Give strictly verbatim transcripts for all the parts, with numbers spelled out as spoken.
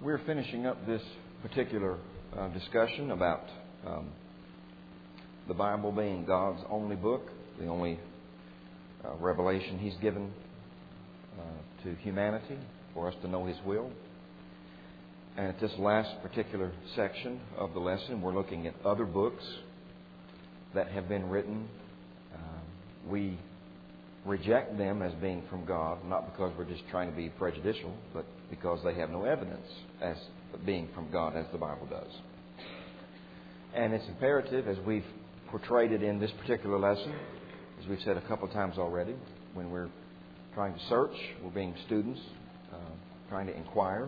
We're finishing up this particular uh, discussion about um, the Bible being God's only book, the only uh, revelation He's given uh, to humanity for us to know His will. And at this last particular section of the lesson, we're looking at other books that have been written. Uh, we reject them as being from God, not because we're just trying to be prejudicial, but because they have no evidence as being from God as the Bible does. And it's imperative, as we've portrayed it in this particular lesson, as we've said a couple of times already, when we're trying to search, we're being students, uh, trying to inquire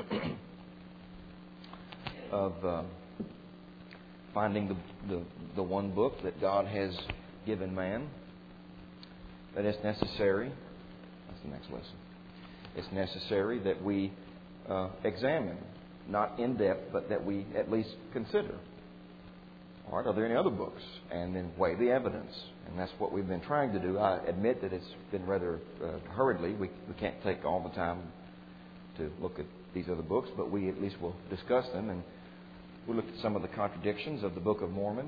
of uh, finding the, the, the one book that God has given man, that it's necessary, that's the next lesson, it's necessary that we uh, examine, not in depth, but that we at least consider. All right, are there any other books? And then weigh the evidence. And that's what we've been trying to do. I admit that it's been rather uh, hurriedly. We, we can't take all the time to look at these other books, but we at least will discuss them. And we looked at some of the contradictions of the Book of Mormon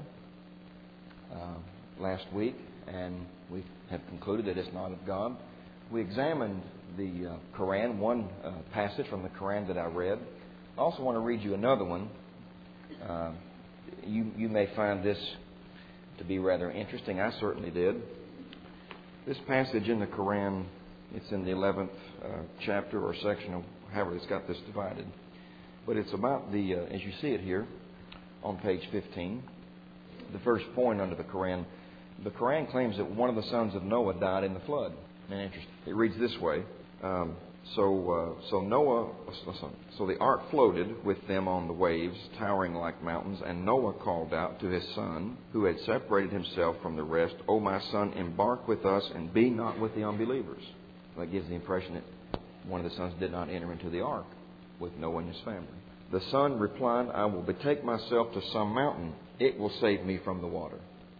uh, last week, and we have concluded that it's not of God. We examined the uh, Quran, one uh, passage from the Quran that I read. I also want to read you another one. Uh, you, you may find this to be rather interesting. I certainly did. This passage in the Quran, it's in the eleventh uh, chapter or section, of however it's got this divided. But it's about the, uh, as you see it here on page fifteen, the first point under the Quran. The Quran claims that one of the sons of Noah died in the flood. And interesting. It reads this way. Um, so, uh, so Noah, so the ark floated with them on the waves, towering like mountains. And Noah called out to his son, who had separated himself from the rest, "O my son, embark with us and be not with the unbelievers." That gives the impression that one of the sons did not enter into the ark with Noah and his family. The son replied, "I will betake myself to some mountain. It will save me from the water."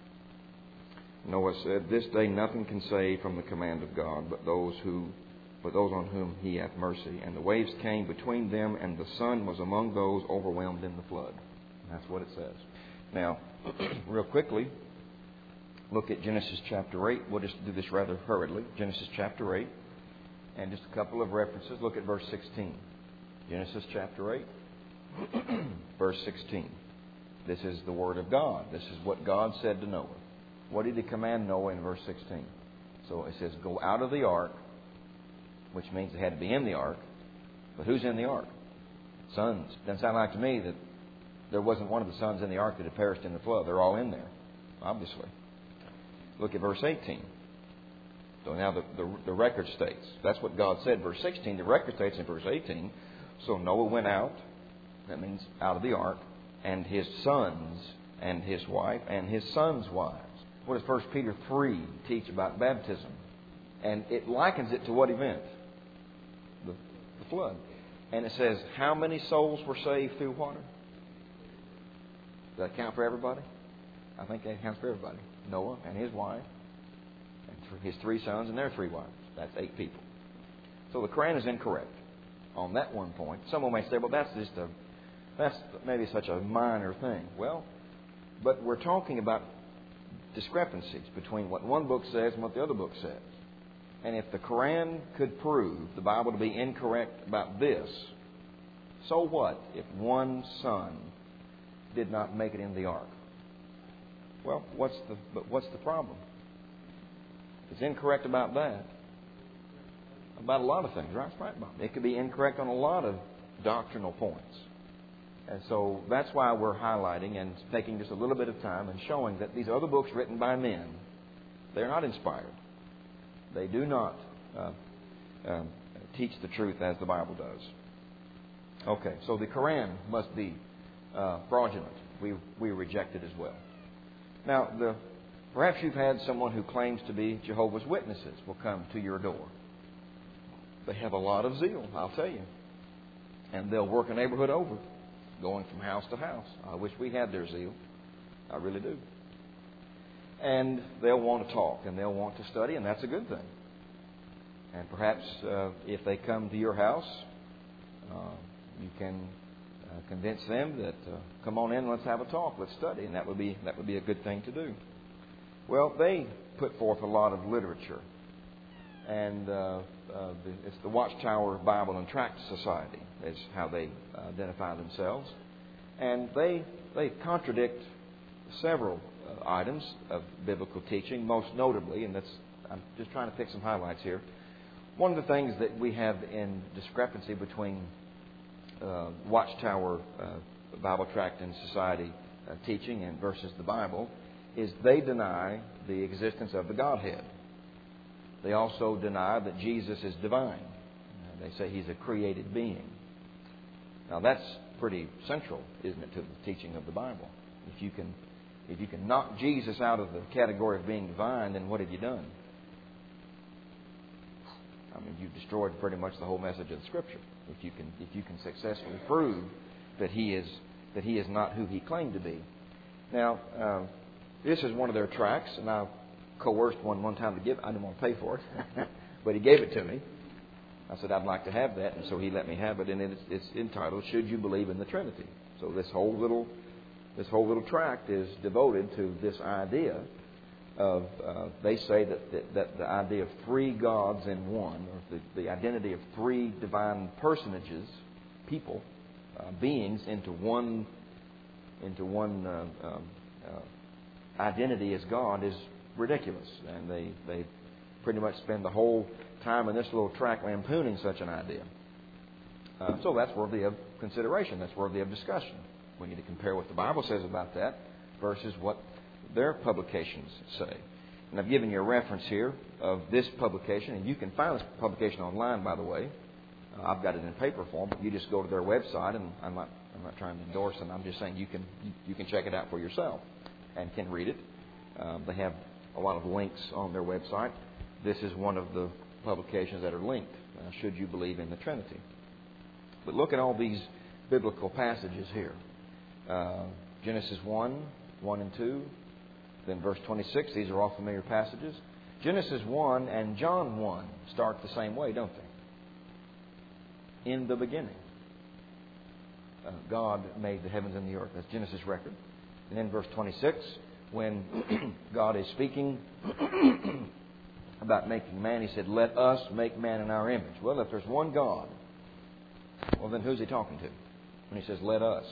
Noah said, "This day nothing can save from the command of God, but those who, but those on whom He hath mercy. And the waves came between them, and the son was among those overwhelmed in the flood." And that's what it says. Now, real quickly, look at Genesis chapter eight. We'll just do this rather hurriedly. Genesis chapter eight, and just a couple of references. Look at verse sixteen. Genesis chapter eight, verse sixteen. This is the Word of God. This is what God said to Noah. What did He command Noah in verse sixteen? So it says, "Go out of the ark," which means they had to be in the ark. But who's in the ark? Sons. Doesn't sound like to me that there wasn't one of the sons in the ark that had perished in the flood. They're all in there, obviously. Look at verse eighteen. So now the, the, the record states. That's what God said, verse sixteen. The record states in verse eighteen. So Noah went out, that means out of the ark, and his sons and his wife and his sons' wives. What does First Peter three teach about baptism? And it likens it to what event? The, the flood. And it says, how many souls were saved through water? Does that count for everybody? I think that counts for everybody. Noah and his wife, and his three sons and their three wives. That's eight people. So the Quran is incorrect on that one point. Someone may say, well, that's just a, that's maybe such a minor thing. Well, but we're talking about discrepancies between what one book says and what the other book says. And if the Quran could prove the Bible to be incorrect about this, so what if one son did not make it in the ark? Well, what's the but what's the problem? It's incorrect about that. About a lot of things, right? Right, Bob. It could be incorrect on a lot of doctrinal points. And so that's why we're highlighting and taking just a little bit of time and showing that these other books written by men, they're not inspired. They do not uh, um, teach the truth as the Bible does. Okay, so the Quran must be uh, fraudulent. We we reject it as well. Now, the, perhaps you've had someone who claims to be Jehovah's Witnesses will come to your door. They have a lot of zeal, I'll tell you. And they'll work a neighborhood over, going from house to house. I wish we had their zeal. I really do. And they'll want to talk and they'll want to study, and that's a good thing. And perhaps uh, if they come to your house, uh, you can uh, convince them that uh, come on in, let's have a talk, let's study, and that would be that would be a good thing to do. Well, they put forth a lot of literature, and uh, uh, the, it's the Watchtower Bible and Tract Society is how they uh, identify themselves, and they they contradict several uh, items of biblical teaching, most notably, and that's I'm just trying to pick some highlights here. One of the things that we have in discrepancy between uh, Watchtower uh, Bible Tract and Society uh, teaching and versus the Bible is they deny the existence of the Godhead. They also deny that Jesus is divine. Uh, they say He's a created being. Now that's pretty central, isn't it, to the teaching of the Bible? If you can, if you can knock Jesus out of the category of being divine, then what have you done? I mean, you've destroyed pretty much the whole message of the Scripture. If you can, if you can successfully prove that He is that He is not who He claimed to be. Now, uh, this is one of their tracts, and I coerced one one time to give. I didn't want to pay for it, but he gave it to me. I said I'd like to have that, and so he let me have it. And it's, it's entitled "Should You Believe in the Trinity?" So this whole little this whole little tract is devoted to this idea of uh, they say that, that that the idea of three gods in one, or the, the identity of three divine personages, people, uh, beings into one into one uh, um, uh, identity as God is ridiculous, and they they pretty much spend the whole time in this little tract lampooning such an idea. Uh, so that's worthy of consideration. That's worthy of discussion. We need to compare what the Bible says about that versus what their publications say. And I've given you a reference here of this publication, and you can find this publication online, by the way. Uh, I've got it in paper form, but you just go to their website, and I'm not I'm not trying to endorse them. I'm just saying you can you, you can check it out for yourself and can read it. Uh, they have a lot of links on their website. This is one of the publications that are linked. Uh, Should You Believe in the Trinity? But look at all these biblical passages here. Uh, Genesis one, one and two. Then verse twenty-six. These are all familiar passages. Genesis one and John one start the same way, don't they? In the beginning, uh, God made the heavens and the earth. That's Genesis record. And then verse twenty-six, when God is speaking about making man, He said, "Let us make man in our image." Well, if there's one God, well, then who's He talking to when He says, "Let us"?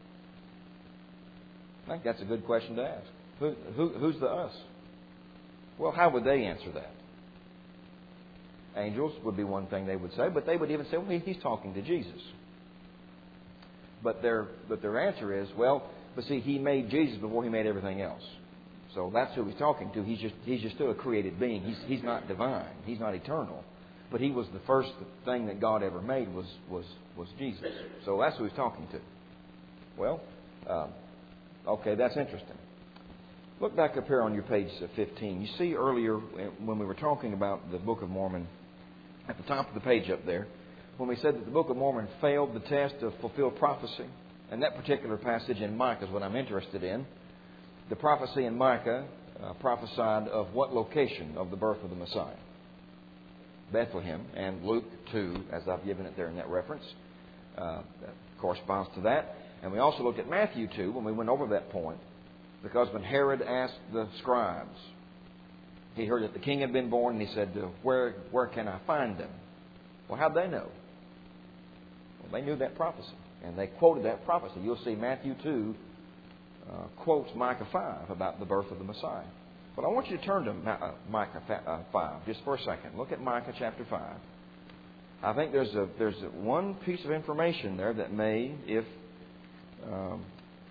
I think that's a good question to ask. Who, who, who's the us? Well, how would they answer that? Angels would be one thing they would say, but they would even say, well, He's talking to Jesus. But their, but their answer is, well, but see, He made Jesus before He made everything else. So that's who He's talking to. He's just he's just still a created being. He's he's not divine. He's not eternal. But He was the first thing that God ever made was was was Jesus. So that's who He's talking to. Well, um, okay, that's interesting. Look back up here on your page fifteen. You see earlier when we were talking about the Book of Mormon, at the top of the page up there, when we said that the Book of Mormon failed the test of fulfilled prophecy, and that particular passage in Micah is what I'm interested in. The prophecy in Micah uh, prophesied of what location of the birth of the Messiah? Bethlehem. And Luke two, as I've given it there in that reference, uh, that corresponds to that. And we also looked at Matthew two when we went over that point, because when Herod asked the scribes, he heard that the king had been born, and he said, where, where can I find him? Well, how'd they know? Well, they knew that prophecy, and they quoted that prophecy. You'll see Matthew two Uh, quotes Micah five about the birth of the Messiah. But I want you to turn to Ma- uh, Micah five just for a second. Look at Micah chapter five. I think there's a there's a one piece of information there that may, if um,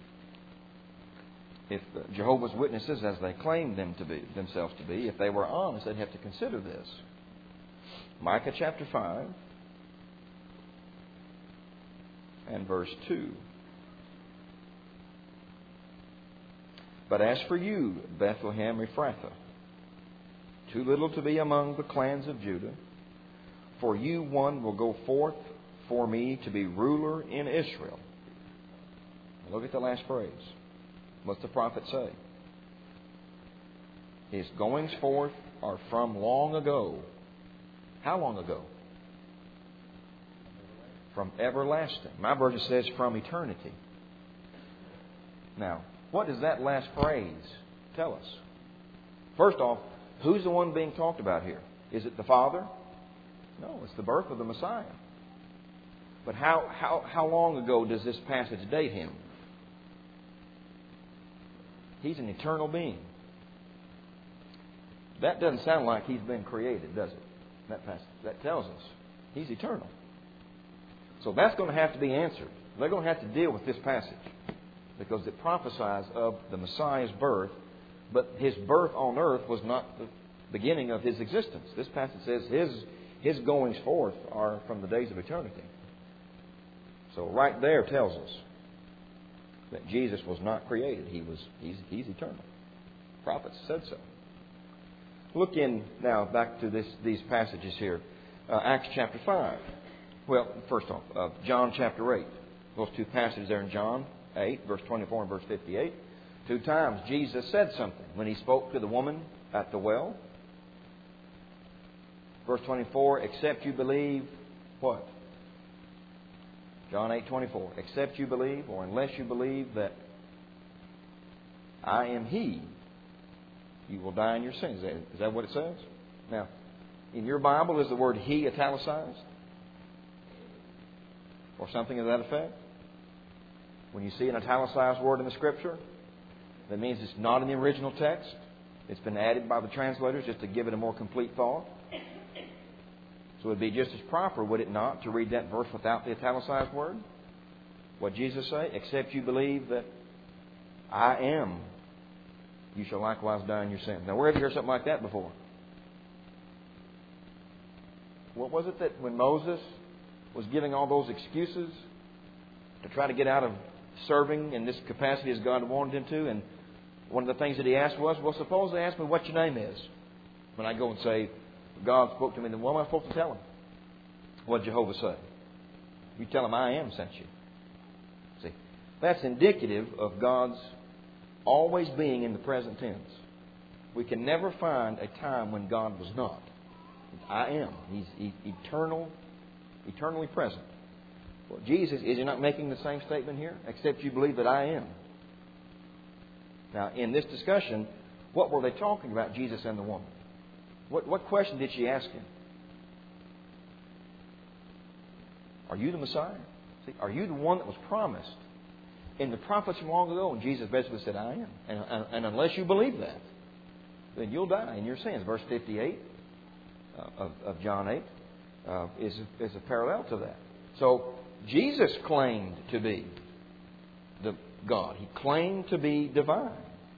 if the Jehovah's Witnesses, as they claim them to be themselves to be, if they were honest, they'd have to consider this. Micah chapter five and verse two. But as for you, Bethlehem Ephrathah, too little to be among the clans of Judah, for you one will go forth for me to be ruler in Israel. Look at the last phrase. What's the prophet say? His goings forth are from long ago. How long ago? From everlasting. My version says from eternity. Now, what does that last phrase tell us? First off, who's the one being talked about here? Is it the Father? No, it's the birth of the Messiah. But how, how, how long ago does this passage date him? He's an eternal being. That doesn't sound like he's been created, does it? That passage. That tells us he's eternal. So that's going to have to be answered. They're going to have to deal with this passage because it prophesies of the Messiah's birth, but his birth on earth was not the beginning of his existence. This passage says his, his goings forth are from the days of eternity. So right there tells us that Jesus was not created. He was he's, he's eternal. Prophets said so. Look in now back to this these passages here. Uh, Acts chapter five. Well, first off, uh, John chapter eight. Those two passages there in John eight, verse twenty-four and verse fifty-eight. Two times Jesus said something when He spoke to the woman at the well. Verse twenty-four, except you believe, what? John eight twenty-four. Except you believe, or unless you believe that I am He, you will die in your sins. Is that, is that what it says? Now, in your Bible, is the word He italicized? Or something of that effect? When you see an italicized word in the Scripture, that means it's not in the original text. It's been added by the translators just to give it a more complete thought. So it would be just as proper, would it not, to read that verse without the italicized word? What Jesus say? Except you believe that I am, you shall likewise die in your sins. Now, where have you heard something like that before? What was it that when Moses was giving all those excuses to try to get out of serving in this capacity as God wanted him to, and one of the things that he asked was, well, suppose they ask me what your name is. When I go and say, God spoke to me, then what am I supposed to tell him? What did Jehovah say? You tell him, I am sent you. See, that's indicative of God's always being in the present tense. We can never find a time when God was not. I am. He's, he's eternal, eternally present. Well, Jesus, is He not making the same statement here? Except you believe that I am. Now, in this discussion, what were they talking about, Jesus and the woman? What, what question did she ask him? Are you the Messiah? See, are you the one that was promised in the prophets from long ago? And Jesus basically said, I am. And, and, and unless you believe that, then you'll die in your sins. Verse fifty-eight uh, of, of John eight uh, is, is a parallel to that. So, Jesus claimed to be the God. He claimed to be divine.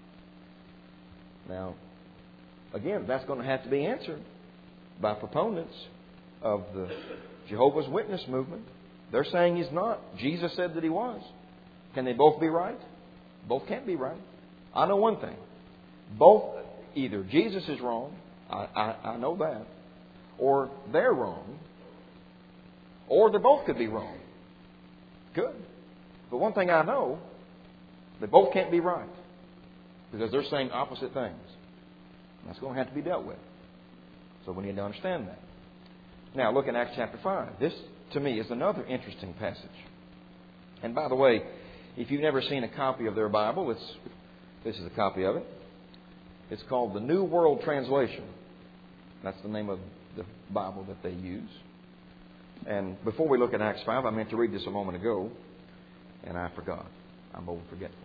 Now, again, that's going to have to be answered by proponents of the Jehovah's Witness movement. They're saying He's not. Jesus said that He was. Can they both be right? Both can't be right. I know one thing. Both, either Jesus is wrong, I, I, I know that, or they're wrong, or they both could be wrong. Good. But one thing I know, they both can't be right because they're saying opposite things. That's going to have to be dealt with. So we need to understand that. Now, look in Acts chapter five. This, to me, is another interesting passage. And by the way, if you've never seen a copy of their Bible, it's this is a copy of it. It's called the New World Translation. That's the name of the Bible that they use. And before we look at Acts five, I meant to read this a moment ago, and I forgot. I'm old forgetful.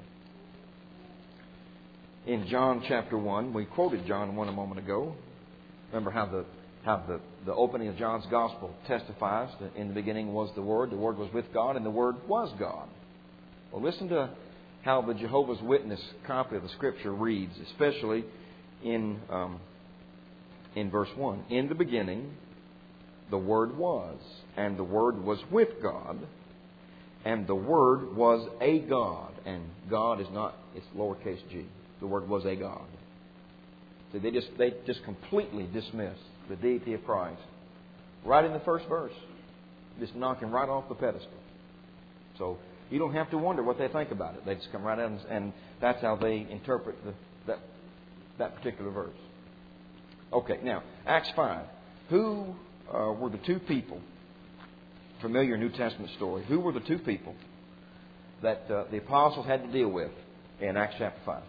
In John chapter one, we quoted John one a moment ago. Remember how the how the, the opening of John's Gospel testifies that in the beginning was the Word, the Word was with God, and the Word was God. Well, listen to how the Jehovah's Witness copy of the Scripture reads, especially in um, in verse one. In the beginning, the Word was, and the Word was with God, and the Word was a God. And God is not, it's lowercase g. The Word was a God. So they just they just completely dismiss the deity of Christ right in the first verse. Just knock Him right off the pedestal. So you don't have to wonder what they think about it. They just come right out and, and that's how they interpret the, that that particular verse. Okay, now Acts five. Who uh, were the two people familiar New Testament story. Who were the two people that uh, the apostles had to deal with in Acts chapter five?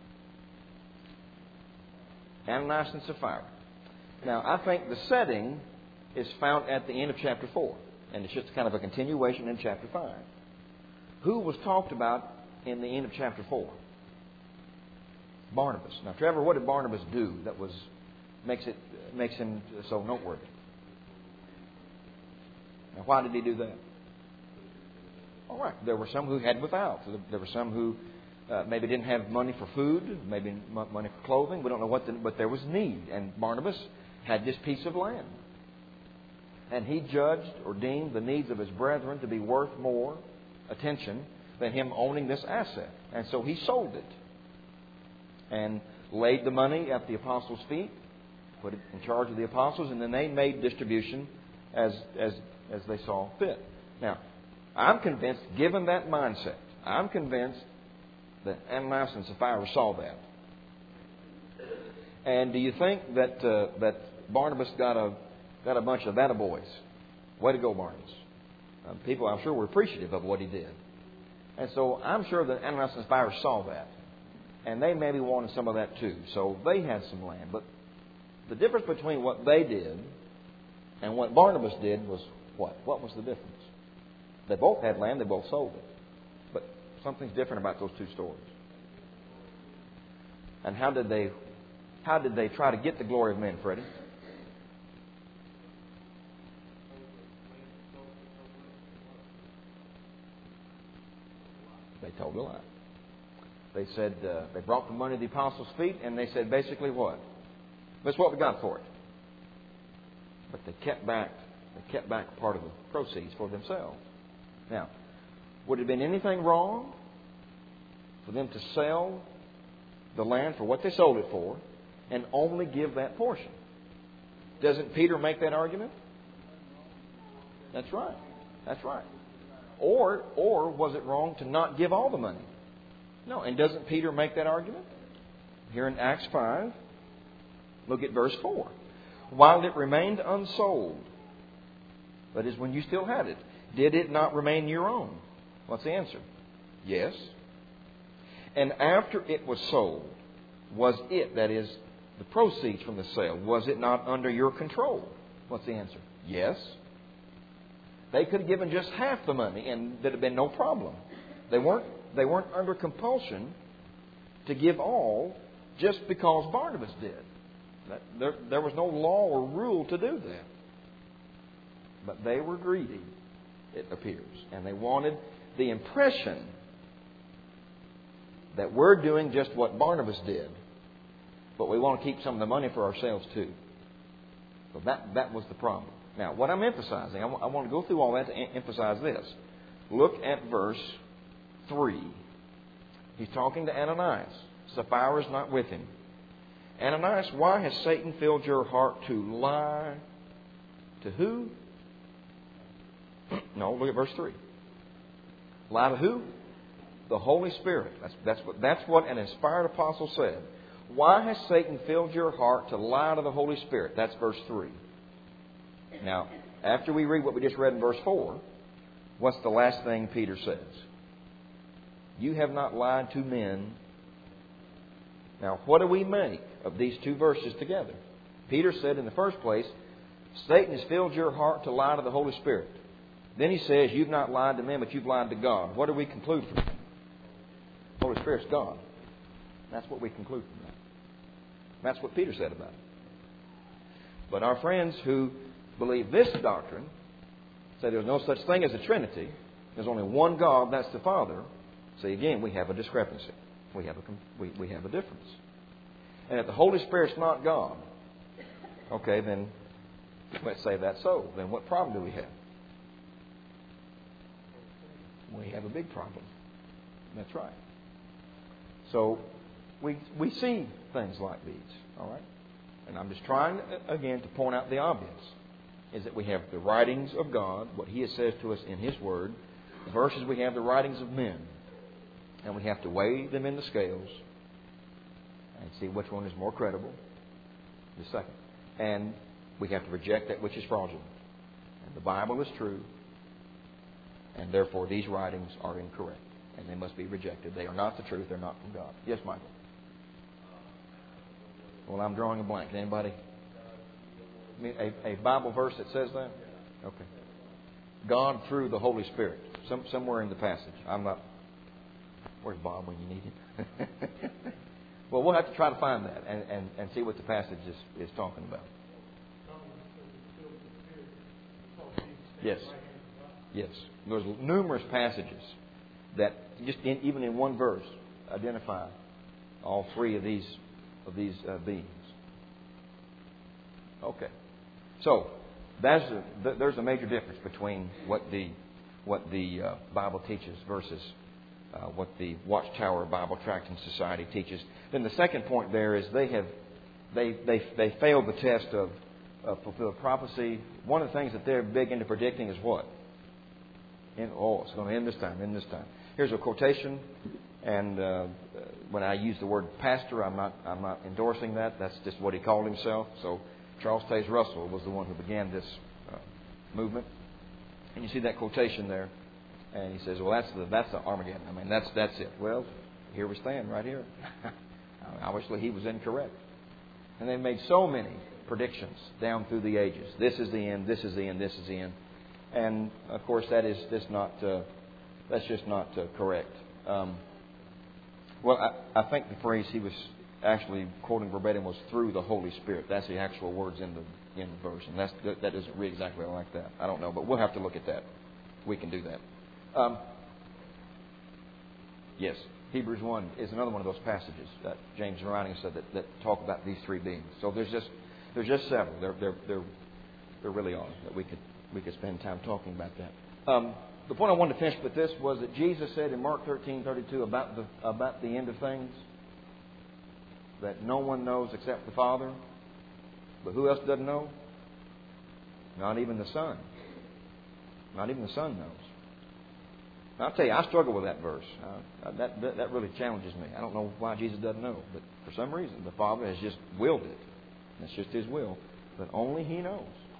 Ananias and Sapphira. Now, I think the setting is found at the end of chapter four. And it's just kind of a continuation in chapter five. Who was talked about in the end of chapter four? Barnabas. Now, Trevor, what did Barnabas do that was makes it makes him so noteworthy? Now, why did he do that? All right. There were some who had without. There were some who uh, maybe didn't have money for food, maybe money for clothing. We don't know what, the, but there was need. And Barnabas had this piece of land. And he judged or deemed the needs of his brethren to be worth more attention than him owning this asset. And so he sold it and laid the money at the apostles' feet, put it in charge of the apostles, and then they made distribution as as as they saw fit. Now, I'm convinced, given that mindset, I'm convinced that Ananias and Sapphira saw that. And do you think that uh, that Barnabas got a got a bunch of attaboys? Way to go, Barnabas! Uh, people, I'm sure, were appreciative of what he did, and so I'm sure that Ananias and Sapphira saw that, and they maybe wanted some of that too. So they had some land, but the difference between what they did and what Barnabas did was what? What was the difference? They both had land, they both sold it. But something's different about those two stories. And how did they how did they try to get the glory of men, Freddie? They told a lie. They said uh, they brought the money to the apostles' feet, and they said basically what? That's what we got for it. But they kept back they kept back part of the proceeds for themselves. Now, would it have been anything wrong for them to sell the land for what they sold it for and only give that portion? Doesn't Peter make that argument? That's right. That's right. Or or was it wrong to not give all the money? No. And doesn't Peter make that argument? Here in Acts five, look at verse four. While it remained unsold, that is when you still had it, did it not remain your own? What's the answer? Yes. And after it was sold, was it, that is, the proceeds from the sale, was it not under your control? What's the answer? Yes. They could have given just half the money and there'd have been no problem. They weren't, they weren't under compulsion to give all just because Barnabas did. There, there was no law or rule to do that. But they were greedy, it appears. And they wanted the impression that we're doing just what Barnabas did, but we want to keep some of the money for ourselves too. So that, that was the problem. Now, what I'm emphasizing, I, w- I want to go through all that to em- emphasize this. Look at verse three. He's talking to Ananias. Sapphira is not with him. Ananias, why has Satan filled your heart to lie? To who? No, look at verse three. Lie to who? The Holy Spirit. That's, that's, what, that's what an inspired apostle said. Why has Satan filled your heart to lie to the Holy Spirit? That's verse three. Now, after we read what we just read in verse four, what's the last thing Peter says? You have not lied to men. Now, what do we make of these two verses together? Peter said in the first place, Satan has filled your heart to lie to the Holy Spirit. Then he says, you've not lied to men, but you've lied to God. What do we conclude from that? The Holy Spirit's God. That's what we conclude from that. That's what Peter said about it. But our friends who believe this doctrine say there's no such thing as a Trinity. There's only one God, that's the Father. See, again, we have a discrepancy. We have a, we, we have a difference. And if the Holy Spirit's not God, okay, then let's say that's so. Then what problem do we have? We have a big problem. That's right. So we we see things like these, all right? And I'm just trying, again, to point out the obvious, is that we have the writings of God, what He says to us in His Word, versus we have the writings of men. And we have to weigh them in the scales and see which one is more credible, the second. And we have to reject that which is fraudulent. And the Bible is true, And therefore, these writings are incorrect, and they must be rejected. They are not the truth. They're not from God. Yes, Michael? Well, I'm drawing a blank. Anybody? A, a Bible verse that says that? Okay. God through the Holy Spirit. Some, somewhere in the passage. I'm not... Where's Bob when you need him? Well, we'll have to try to find that and, and, and see what the passage is, is talking about. Yes. Yes. There's numerous passages that just in, even in one verse identify all three of these of these uh, beings. Okay. So that's a, th- there's a major difference between what the what the uh, Bible teaches versus uh, what the Watchtower Bible Tracting Society teaches. Then the second point there is they have they they they failed the test of uh, fulfilled prophecy. One of the things that they're big into predicting is what? In, oh, it's going to end this time. End this time. Here's a quotation, and uh, when I use the word pastor, I'm not I'm not endorsing that. That's just what he called himself. So Charles Taze Russell was the one who began this uh, movement, and you see that quotation there, and he says, "Well, that's the that's the Armageddon. I mean, that's that's it." Well, here we stand, right here. Obviously, he was incorrect, and they made so many predictions down through the ages. This is the end. This is the end. This is the end. And of course, that is just not uh, that's just not uh, correct. Um, well, I, I think the phrase he was actually quoting verbatim was "through the Holy Spirit." That's the actual words in the in the verse, and that's that doesn't read exactly like that. I don't know, but we'll have to look at that. We can do that. Um, yes, Hebrews one is another one of those passages that James Writing said that, that talk about these three beings. So there's just there's just several. There there there there really are that we could. We could spend time talking about that. Um, the point I wanted to finish with this was that Jesus said in Mark thirteen thirty-two about the about the end of things that no one knows except the Father. But who else doesn't know? Not even the Son. Not even the Son knows. Now, I'll tell you, I struggle with that verse. Uh, that, that that really challenges me. I don't know why Jesus doesn't know, but for some reason the Father has just willed it. It's just His will, but only He knows.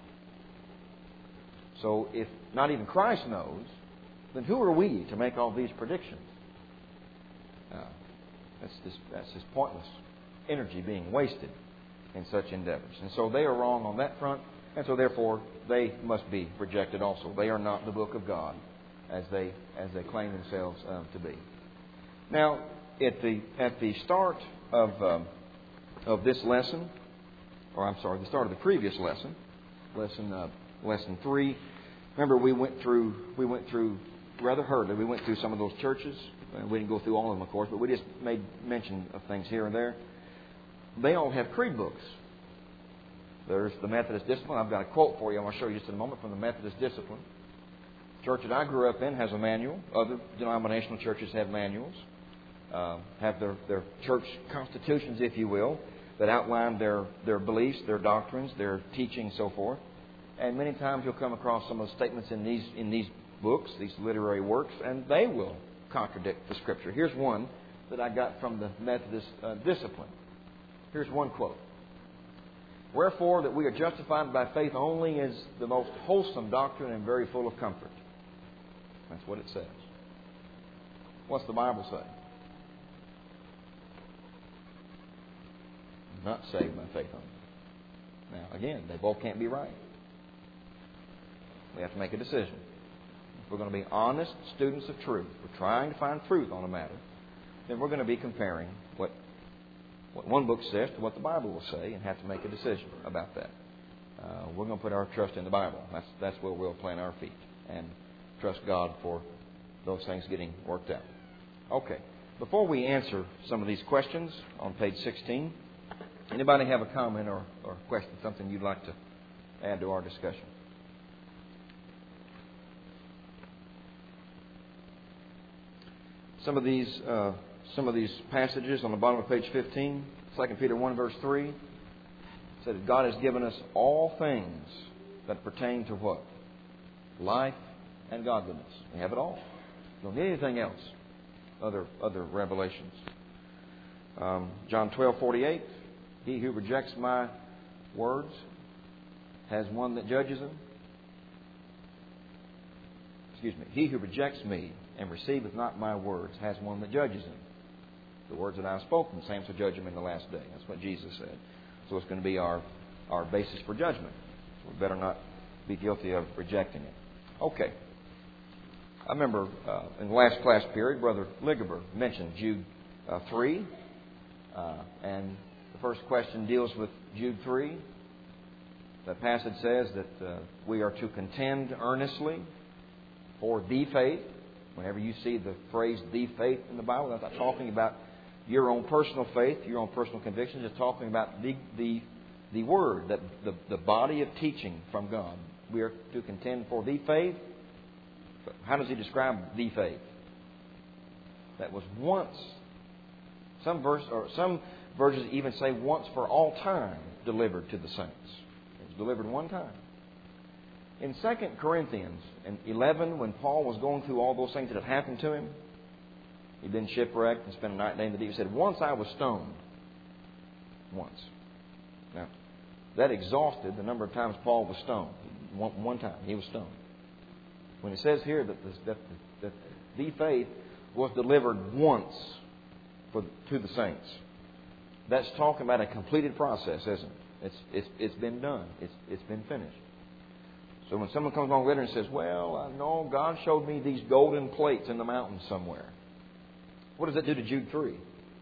So if not even Christ knows, then who are we to make all these predictions? Uh, that's just that's just pointless energy being wasted in such endeavors. And so they are wrong on that front, and so therefore they must be rejected also. They are not the book of God as they as they claim themselves uh, to be. Now, at the at the start of um, of this lesson, or I'm sorry, the start of the previous lesson, lesson. Uh, Lesson three. Remember, we went through we went through rather hurriedly. We went through some of those churches. Uh, we didn't go through all of them, of course, but we just made mention of things here and there. They all have creed books. There's the Methodist Discipline. I've got a quote for you. I want to show you just in a moment from the Methodist Discipline. The church that I grew up in has a manual. Other denominational churches have manuals, uh, have their, their church constitutions, if you will, that outline their, their beliefs, their doctrines, their teaching, and so forth. And many times you'll come across some of the statements in these in these books, these literary works, and they will contradict the Scripture. Here's one that I got from the Methodist uh, Discipline. Here's one quote. "Wherefore that we are justified by faith only is the most wholesome doctrine and very full of comfort." That's what it says. What's the Bible say? Not saved by faith only. Now, again, they both can't be right. We have to make a decision. If we're going to be honest students of truth, we're trying to find truth on a matter, then we're going to be comparing what what one book says to what the Bible will say and have to make a decision about that. Uh, we're going to put our trust in the Bible. That's, that's where we'll plant our feet and trust God for those things getting worked out. Okay. Before we answer some of these questions on page sixteen, anybody have a comment or, or question, something you'd like to add to our discussion? Some of these uh, some of these passages on the bottom of page fifteen, Second Peter one, verse three, said that God has given us all things that pertain to what? Life and godliness. We have it all. We don't need anything else. Other other revelations. Um, John twelve, forty-eight, he who rejects my words has one that judges him. excuse me, he who rejects me and receiveth not my words has one that judges him. The words that I have spoken, the same shall judge him in the last day. That's what Jesus said. So it's going to be our, our basis for judgment. So we better not be guilty of rejecting it. Okay. I remember uh, in the last class period, Brother Ligaber mentioned Jude uh, three. Uh, and the first question deals with Jude three. The passage says that uh, we are to contend earnestly for the faith. Whenever you see the phrase the faith in the Bible, that's not talking about your own personal faith, your own personal convictions. It's talking about the the, the Word, that the, the body of teaching from God. We are to contend for the faith. How does he describe the faith? That was once. Some verse or some versions even say once for all time delivered to the saints. It was delivered one time. In Second Corinthians eleven, when Paul was going through all those things that had happened to him, he'd been shipwrecked and spent a night and day in the deep. He said, once I was stoned. Once. Now, that exhausted the number of times Paul was stoned. One, one time he was stoned. When it says here that, this, that, that the faith was delivered once for, to the saints, that's talking about a completed process, isn't it? It's, it's, it's been done. It's, it's been finished. So when someone comes along later and says, well, I know God showed me these golden plates in the mountains somewhere. What does that do to Jude three?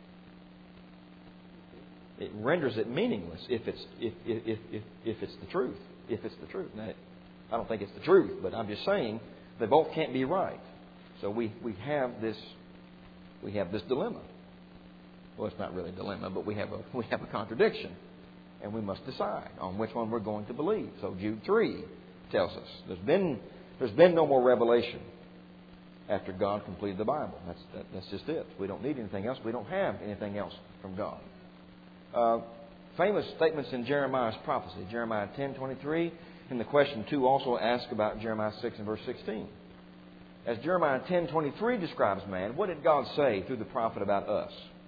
It renders it meaningless if it's if if if, if it's the truth. If it's the truth. Now, I don't think it's the truth, but I'm just saying they both can't be right. So we, we have this we have this dilemma. Well, it's not really a dilemma, but we have a we have a contradiction, and we must decide on which one we're going to believe. So Jude three tells us there's been there's been no more revelation after God completed the Bible. That's that, that's just it. We don't need anything else. We don't have anything else from God. Uh, famous statements in Jeremiah's prophecy, Jeremiah ten twenty-three, and the question two also asks about Jeremiah six and verse sixteen. As Jeremiah ten twenty-three describes man, what did God say through the prophet about us?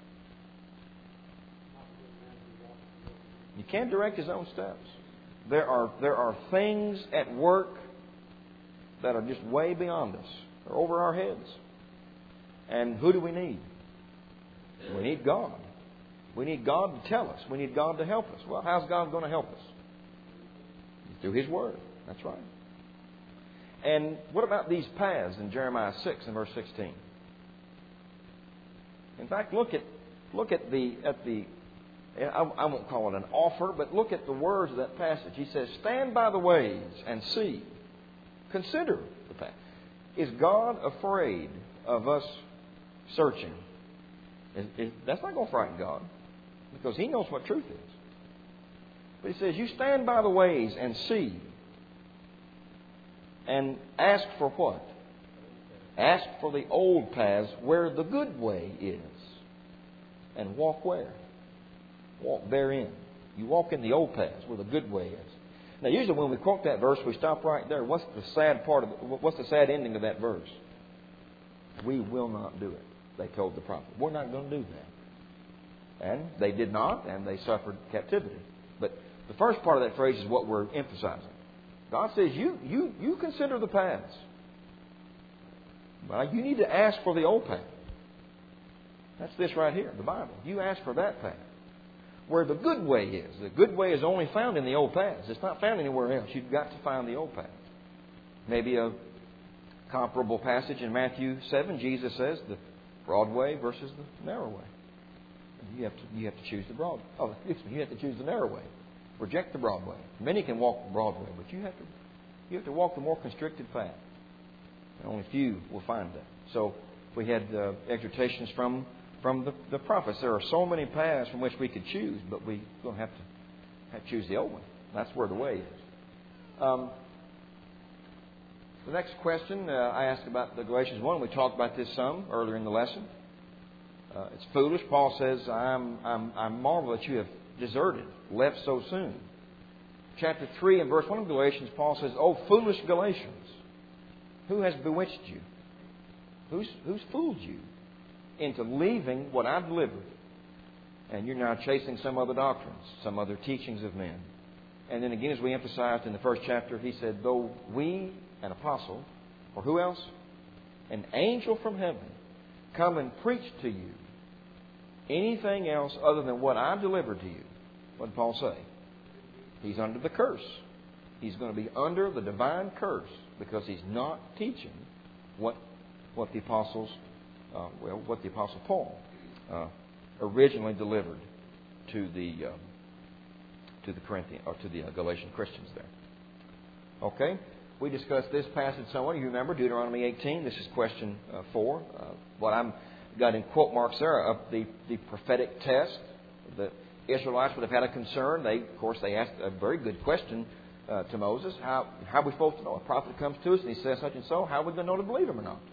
You can't direct His own steps. There are there are things at work that are just way beyond us. They're over our heads. And who do we need? We need God. We need God to tell us. We need God to help us. Well, how's God going to help us? Through His Word. That's right. And what about these paths in Jeremiah six and verse sixteen? In fact, look at look at the at the I, I won't call it an offer, but look at the words of that passage. He says, "Stand by the ways and see. Consider the path." Is God afraid of us searching? Is, is, that's not going to frighten God, because He knows what truth is. But He says, you stand by the ways and see. And ask for what? Ask for the old paths where the good way is. And walk where? Walk therein. You walk in the old paths where the good way is. Now, usually when we quote that verse, we stop right there. What's the sad part of the, what's the sad ending of that verse? We will not do it, they told the prophet. We're not going to do that. And they did not, and they suffered captivity. But the first part of that phrase is what we're emphasizing. God says, you you you consider the paths. But you need to ask for the old path. That's this right here, the Bible. You ask for that path. Where the good way is. The good way is only found in the old paths. It's not found anywhere else. You've got to find the old path. Maybe a comparable passage in Matthew seven, Jesus says the broad way versus the narrow way. You have to you have to choose the broad. Oh, excuse me, you have to choose the narrow way. Reject the broad way. Many can walk the broad way, but you have to you have to walk the more constricted path. And only few will find that. So we had uh, exhortations from from the, the prophets. There are so many paths from which we could choose, but we're going to have to, have to choose the old one. That's where the way is. Um, the next question uh, I asked about the Galatians one. We talked about this some earlier in the lesson. Uh, it's foolish. Paul says, I'm, I'm, I'm marvel that you have deserted, left so soon. Chapter three and verse one of Galatians, Paul says, "Oh, foolish Galatians, who has bewitched you? Who's, who's fooled you into leaving what I've delivered? And you're now chasing some other doctrines, some other teachings of men." And then again, as we emphasized in the first chapter, he said, "Though we, an apostle, or who else? An angel from heaven come and preach to you anything else other than what I delivered to you. What did Paul say? He's under the curse. He's going to be under the divine curse because he's not teaching what what the apostles, uh, well, what the apostle Paul uh, originally delivered to the uh, to the Corinthian or to the uh, Galatian Christians there. Okay, we discussed this passage somewhat. You remember Deuteronomy eighteen. This is question uh, four. Uh, what I'm got in quote marks there of the the prophetic test. The Israelites would have had a concern. They, of course, they asked a very good question uh, to Moses. How how are we supposed to know? A prophet comes to us and he says such and so. How are we going to know to believe him or not?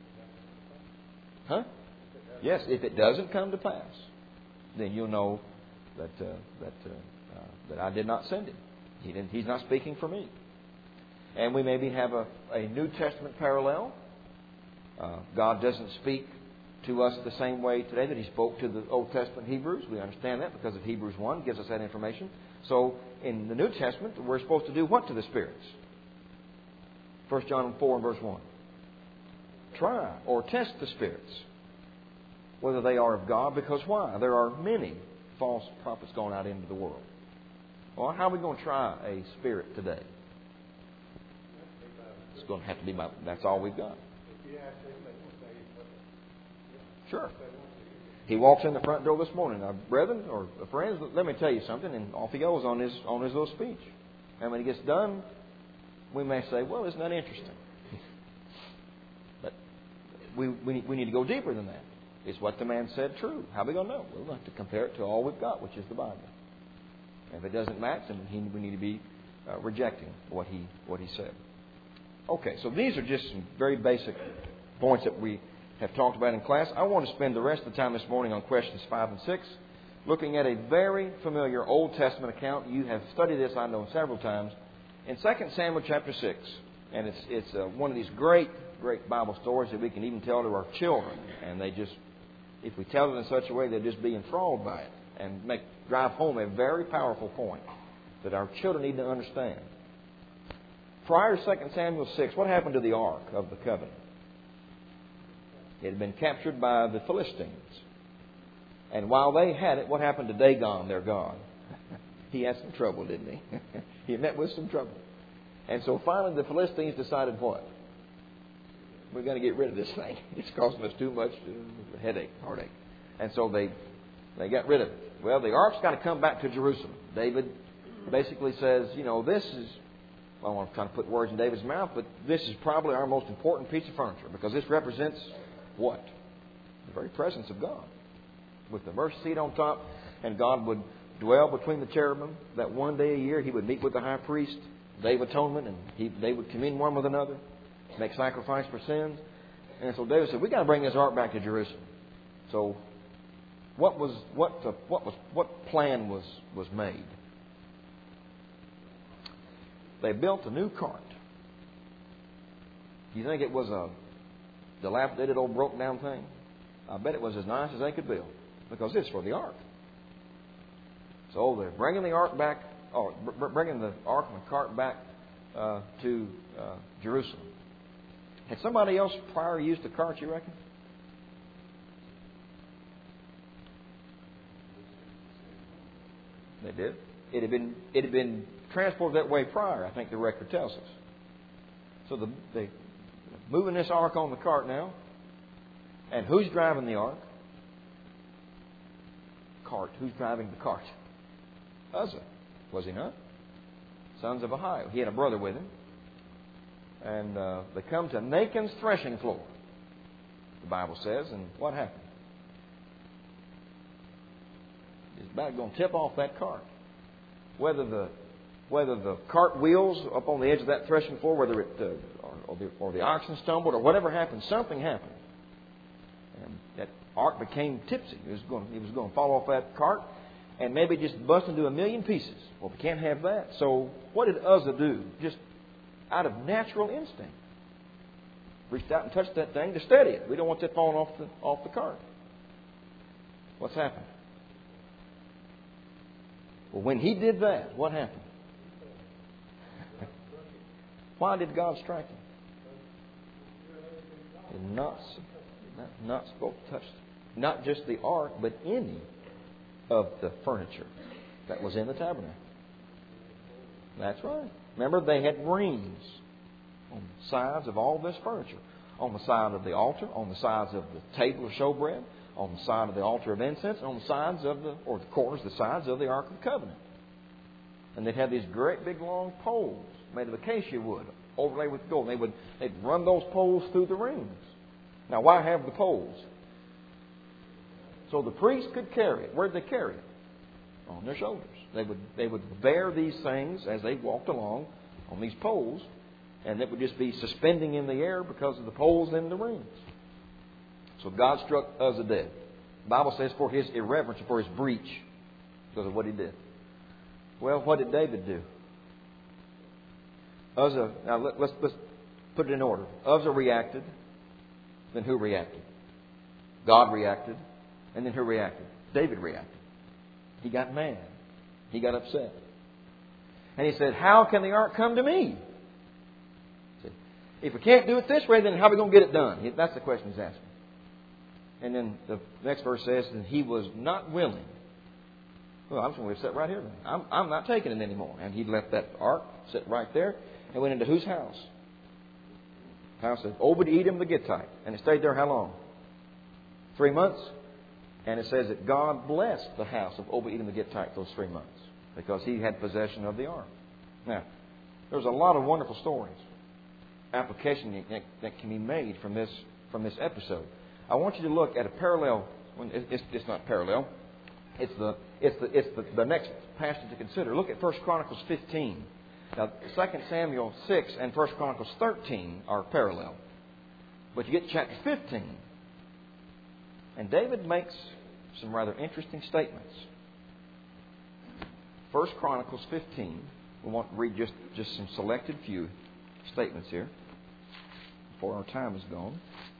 Huh? Yes, if it doesn't come to pass, then you'll know that uh, that uh, uh, that I did not send him. He didn't, he's not speaking for me. And we maybe have a, a New Testament parallel. Uh, God doesn't speak to us the same way today that He spoke to the Old Testament Hebrews. We understand that because of Hebrews one gives us that information. So in the New Testament, we're supposed to do what to the spirits? First John four and verse one. Try or test the spirits, whether they are of God, because why? There are many false prophets going out into the world. Well, how are we going to try a spirit today? It's going to have to be by, that's all we've got. Sure. He walks in the front door this morning. Now, brethren or friends, let me tell you something. And off he goes on his on his little speech. And when he gets done, we may say, well, isn't that interesting? But we, we, we need to go deeper than that. Is what the man said true? How are we going to know? We'll have to compare it to all we've got, which is the Bible. And if it doesn't match, then he, we need to be uh, rejecting what he what he said. Okay, so these are just some very basic points that we have talked about in class. I want to spend the rest of the time this morning on questions five and six, looking at a very familiar Old Testament account. You have studied this, I know, several times, in Second Samuel chapter six. And it's it's uh, one of these great, great Bible stories that we can even tell to our children. And they just, if we tell it in such a way, they'll just be enthralled by it and make drive home a very powerful point that our children need to understand. Prior to Second Samuel six, what happened to the Ark of the Covenant? It had been captured by the Philistines. And while they had it, what happened to Dagon, their god? He had some trouble, didn't he? He met with some trouble. And so finally the Philistines decided what? We're going to get rid of this thing. It's causing us too much uh, headache, heartache. And so they they got rid of it. Well, the Ark's got to come back to Jerusalem. David basically says, you know, this is, I don't want to try to put words in David's mouth, but this is probably our most important piece of furniture because this represents what? The very presence of God. With the mercy seat on top, and God would dwell between the cherubim, that one day a year He would meet with the high priest, Day of Atonement, and he, they would commune one with another, make sacrifice for sins. And so David said, we've got to bring this ark back to Jerusalem. So what was what the, what was what plan was, was made? They built a new cart. Do you think it was a dilapidated old broken down thing? I bet it was as nice as they could build because it's for the ark. So they're bringing the ark back, or bringing the ark and the cart back uh, to uh, Jerusalem. Had somebody else prior used the cart, you reckon? They did. It had been it had been transported that way prior. I think the record tells us. So the, they moving this ark on the cart now, and who's driving the ark? Cart. Who's driving the cart? Uzzah, was he not? Sons of Ahio. He had a brother with him, and uh, they come to Nachon's threshing floor. The Bible says, and what happened? He's about going to tip off that cart. Whether the whether the cart wheels up on the edge of that threshing floor, whether it uh, or, or, the, or the oxen stumbled, or whatever happened, something happened, and that ark became tipsy. It was going it was going to fall off that cart, and maybe just bust into a million pieces. Well, we can't have that. So what did Uzzah do? Just out of natural instinct, reached out and touched that thing to steady it. We don't want that falling off the off the cart. What's happened? Well, when he did that, what happened? Why did God strike him? And not, not, not supposed to touch, not just the ark, but any of the furniture that was in the tabernacle. That's right. Remember, they had rings on the sides of all this furniture. On the side of the altar, on the sides of the table of showbread, on the side of the altar of incense, on the sides of the, or the corners, the sides of the Ark of the Covenant. And they'd have these great big long poles made of acacia wood, overlaid with gold. They would, they'd run those poles through the rings. Now, why have the poles? So the priest could carry it. Where'd they carry it? On their shoulders. They would, they would bear these things as they walked along on these poles, and it would just be suspending in the air because of the poles and the rings. So God struck Uzzah dead. The Bible says for his irreverence, for his breach, because of what he did. Well, what did David do? Uzzah, now let, let's, let's put it in order. Uzzah reacted. Then who reacted? God reacted. And then who reacted? David reacted. He got mad. He got upset. And he said, how can the ark come to me? If we can't do it this way, then how are we going to get it done? That's the question he's asking. And then the next verse says, and he was not willing. Well, I'm just going to sit right here then. I'm, I'm not taking it anymore. And he left that ark, sit right there, and went into whose house? The house of Obed-Edom the Gittite. And it stayed there how long? Three months. And it says that God blessed the house of Obed-Edom the Gittite those three months because he had possession of the ark. Now, there's a lot of wonderful stories, application that, that can be made from this from this episode. I want you to look at a parallel. It's, it's not parallel. It's the it's the it's the, the next passage to consider. Look at First Chronicles fifteen. Now, Second Samuel six and First Chronicles thirteen are parallel, but you get to chapter fifteen, and David makes some rather interesting statements. First Chronicles fifteen. We want to read just, just some selected few statements here before our time is gone.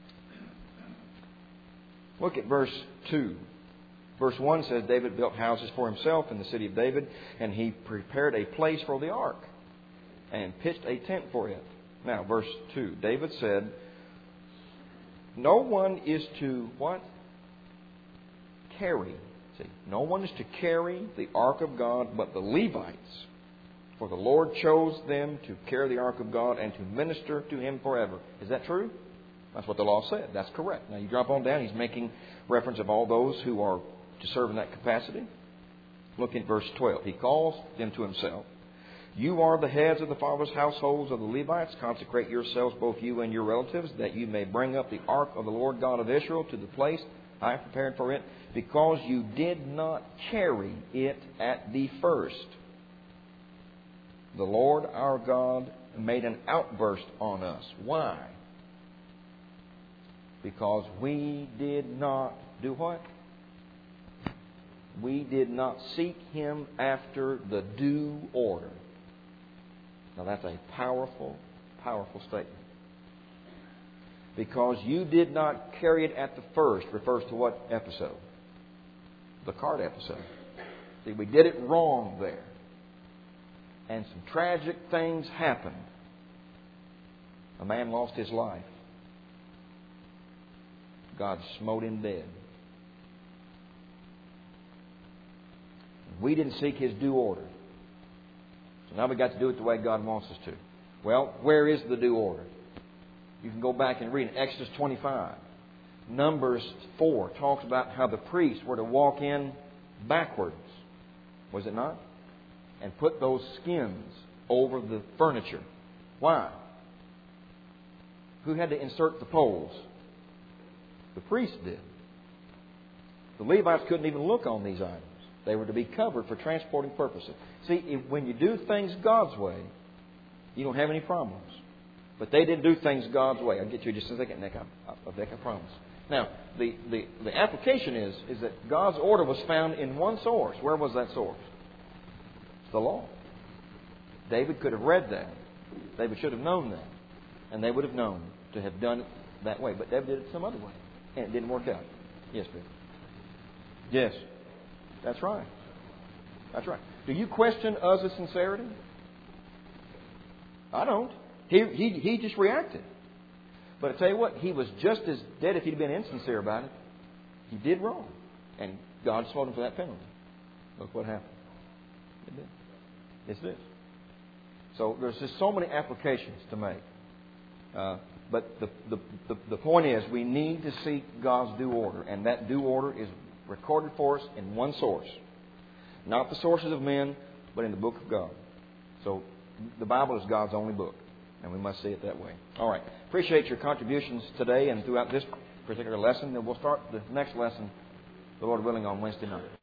Look at verse two. Verse one says, David built houses for himself in the city of David, and he prepared a place for the ark and pitched a tent for it. Now, verse two. David said, no one is to what? Carry. See, no one is to carry the ark of God but the Levites. For the Lord chose them to carry the ark of God and to minister to Him forever. Is that true? That's what the law said. That's correct. Now you drop on down. He's making reference of all those who are to serve in that capacity. Look at verse twelve. He calls them to Himself. You are the heads of the fathers' households of the Levites. Consecrate yourselves, both you and your relatives, that you may bring up the ark of the Lord God of Israel to the place I have prepared for it, because you did not carry it at the first. The Lord our God made an outburst on us. Why? Because we did not do what? We did not seek Him after the due order. Now that's a powerful, powerful statement. Because you did not carry it at the first refers to what episode? The cart episode. See, we did it wrong there. And some tragic things happened. A man lost his life. God smote him dead. We didn't seek His due order. So now we've got to do it the way God wants us to. Well, where is the due order? You can go back and read in Exodus twenty-five. Numbers four talks about how the priests were to walk in backwards. Was it not? And put those skins over the furniture. Why? Who had to insert the poles? The priests did. The Levites couldn't even look on these items. They were to be covered for transporting purposes. See, if, when you do things God's way, you don't have any problems. But they didn't do things God's way. I'll get you just a second, Nick. I, Nick, I promise. Now, the, the, the application is, is that God's order was found in one source. Where was that source? It's the law. David could have read that. David should have known that. And they would have known to have done it that way. But David did it some other way. And it didn't work out. Yes, Bill. Yes. That's right. That's right. Do you question Uzzah's sincerity? I don't. He, he, he just reacted. But I tell you what, he was just as dead if he'd been insincere about it. He did wrong. And God smote him for that penalty. Look what happened. It did. It's this. So there's just so many applications to make. Uh, but the, the, the, the point is, we need to seek God's due order. And that due order is recorded for us in one source. Not the sources of men, but in the book of God. So the Bible is God's only book. And we must see it that way. All right. Appreciate your contributions today and throughout this particular lesson. And we'll start the next lesson, the Lord willing, on Wednesday night.